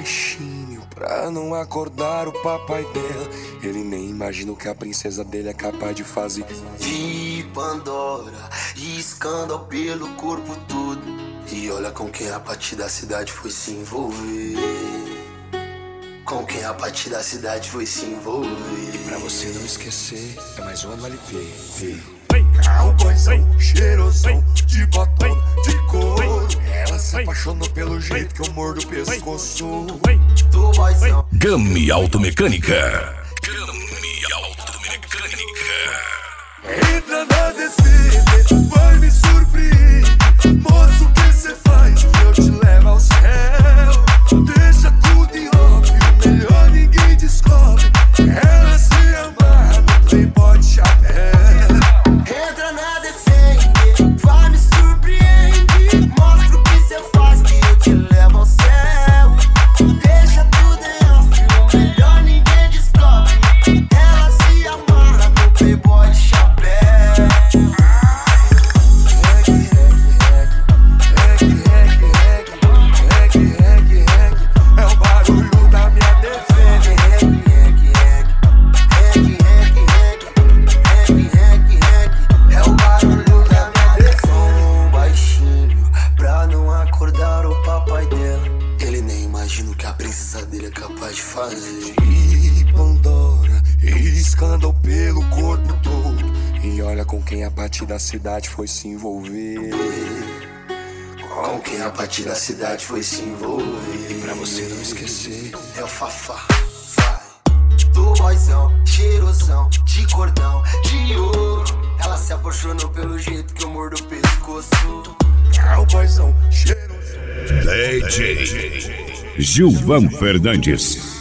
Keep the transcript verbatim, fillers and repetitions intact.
baixinho pra não acordar o papai dela. Ele nem imagina o que a princesa dele é capaz de fazer. De Pandora e escândalo pelo corpo todo. E olha com quem a partir da cidade foi se envolver. Com quem a partir da cidade foi se envolver. Pra você não esquecer, é mais um L P. Cowboyzão, cheirosão, de botão, de couro. Ela se apaixonou pelo jeito que eu mordo o pescoço. Do boyzão. Gami Automecânica. Gami Automecânica. Entra na D C, vai me surpreender. Moço, o que cê faz? Eu te levo ao céu. Deixa tudo em off, o melhor ninguém descobre. Ela se amarra no playboy de chapéu. Entra na defende, vai me surpreender. Mostra o que cê faz que eu te levo ao céu. Deixa tudo em off, o melhor ninguém descobre. Ela se amarra no playboy de chapéu. É o barulho da minha defesa. É o barulho da minha defesa. Baixinho, pra não acordar o papai dela. Ele nem imagina o que a princesa dele é capaz de fazer. E Pandora, e escândalo pelo corpo todo. E olha com quem a partir da cidade foi se envolver. Com quem a partir da cidade foi se envolver. Pra você não esquecer, é o Fafá, vai. Do boyzão, cheirosão, de cordão, de ouro. Ela se apaixonou pelo jeito que eu mordo o pescoço. Cowboyzão, cheirosão. D J Gilvan Fernandes.